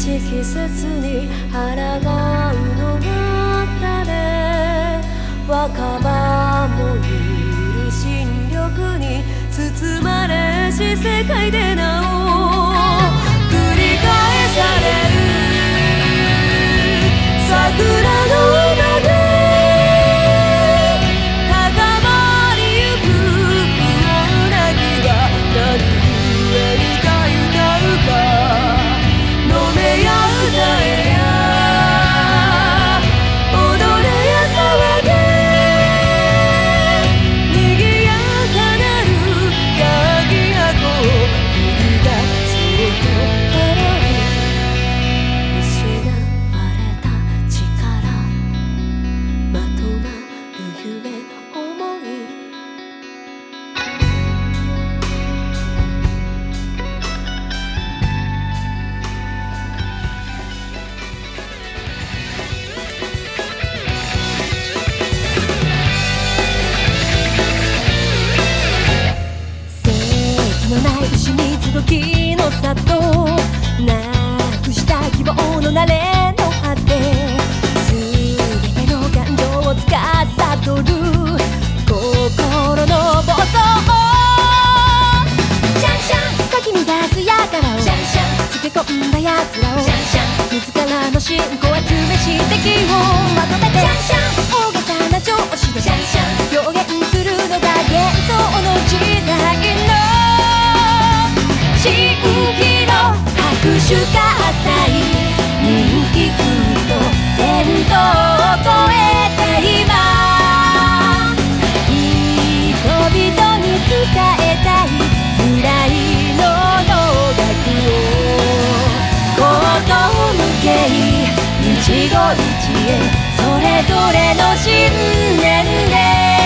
し季節に抗うのが誰、若葉もいる新緑に包まれし世界でなお繰り返される桜の歌で高まりゆく不穏な日は何故に歌うか飲めや歌えや踊れや騒げ賑やかなる鍵やこう君がそっと笑う失われた力まとまる夢思いのない牛に集きの里なくした希望の慣れの果て全ての感情を司る心の暴走シャンシャンかき乱すやからをシャンシャンつけ込んだやつらをシャンシャン自らの信仰集めし敵をまとめてシャンシャン大げさな上司でシャンシャン表現するのが幻想の時代の蜃気の拍手喝采人気沸騰伝統を超えて今人々に伝えたい未来の能楽をコートを向け一期一会それぞれの信念で